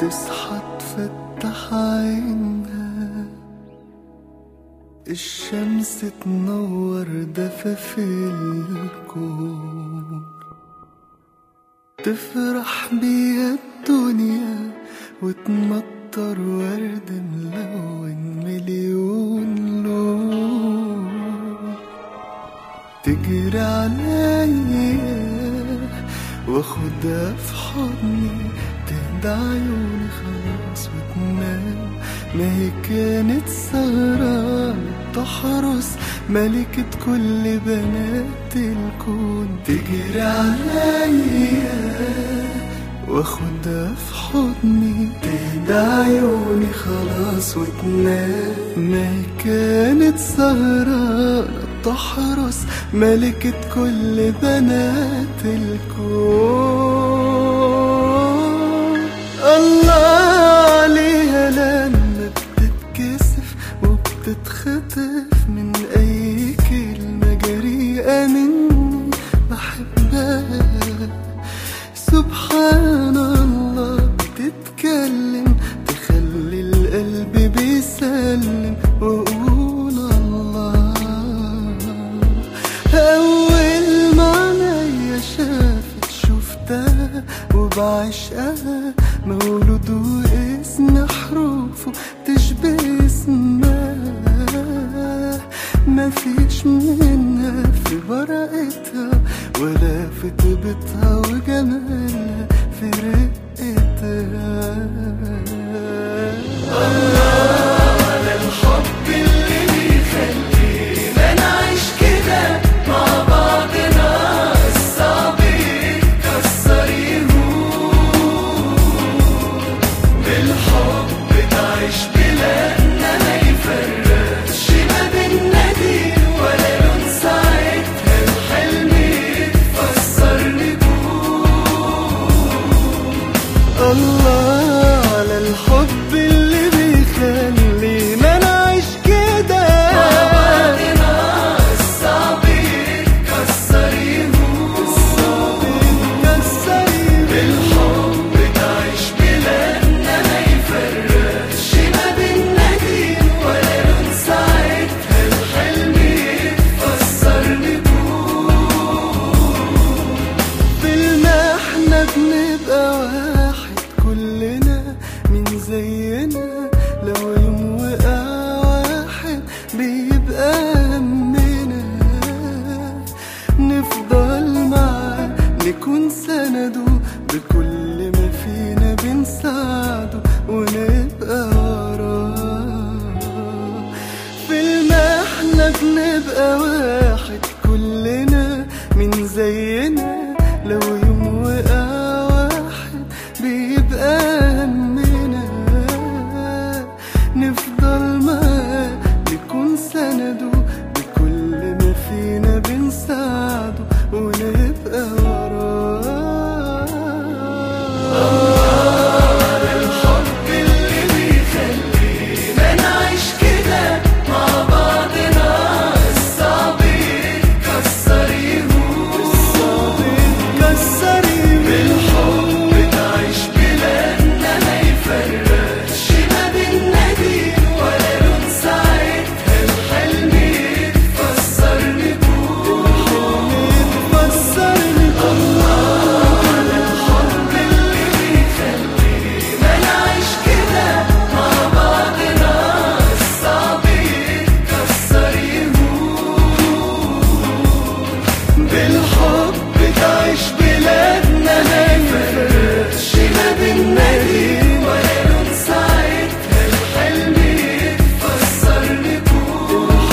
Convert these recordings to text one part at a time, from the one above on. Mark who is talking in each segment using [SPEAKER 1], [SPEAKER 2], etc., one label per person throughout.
[SPEAKER 1] تصحى تفتح عينها، الشمس تنور دفاف الكون، تفرح بيها الدنيا وتمطر ورد ملون مليون لون، تجري عليا واخدها في حضني، تهدى عيوني خلاص وتنام. ما هي كانت سهرانة تحرس ملكة كل بنات الكون، تجري عليا واخدها في حضني، تهدى عيوني خلاص وتنام. ما هي كانت سهرانة تحرس ملكة كل بنات الكون. الله عليها لما بتتكسف وبتتخطف من أي كلمة جريئة مني بحبها. سبحان الله بتتكلم تخلي القلب بيسلم وأقول الله. أول ما عينيا شافت شفتها وبعشقها، مولود واسم حروفه تشبه اسمها، مفيش منها في براءتها ولا في طيبتها وجمالها في رقتها. الله على الحب اللي بيخلينا نعيش كده مع بعضنا، الصعب يتكسر يهون، بالحب تعيش بلادنا ما يفرقش ما بينا دين ولا لون، ساعتها الحلم يتفسر نجوم. الله على الحب اللي بيخلينا نعيش كده مع بعضنا، الصعب يتكسر يهون، بالحب تعيش بلادنا ما يفرقش ما بينا دين ولا لون، ساعتها الحلم يتفسر نجوم. بالمحنة بنبقى واحد كلنا من زينا، لو يوم وقع واحد بيبقى همنا، نفضل معاه نكون سنده، بكل ما فينا بنساعده ونبقى وراه. في المحنة بنبقى واحد كلنا من زينا، لو يوم وقع واحد بيبقى همنا، نفضل معاه نكون سنده، بكل ما فينا بنساعده ونبقى وراه. الله على الحب اللي بيخلينا نعيش كده مع بعضنا، الصعب يتكسر يهون، بالحب تعيش بلادنا ما يفرقش ما بينا دين ولا لون، ساعتها الحلم يتفسر نجوم. الله على الحب اللي بيخلينا نعيش كده مع بعضنا، الصعب يتكسر يهون، بالحب تعيش بلادنا ما يفرقش ما بينا دين ولا لون، ساعتها الحلم يتفسر نجوم.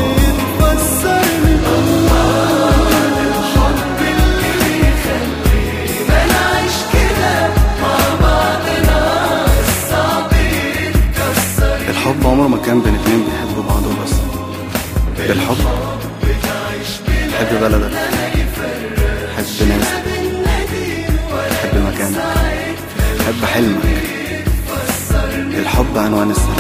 [SPEAKER 1] الله على الحب اللي بيخلينا نعيش كده مع بعضنا، الصعب يتكسر. الحب عمره ما كان بين اتنين بيحبوا بعض وبس، بالحب حب بلدك، حب ناسك، حب مكانك، حب حلمك. الحب عنوان السعادة.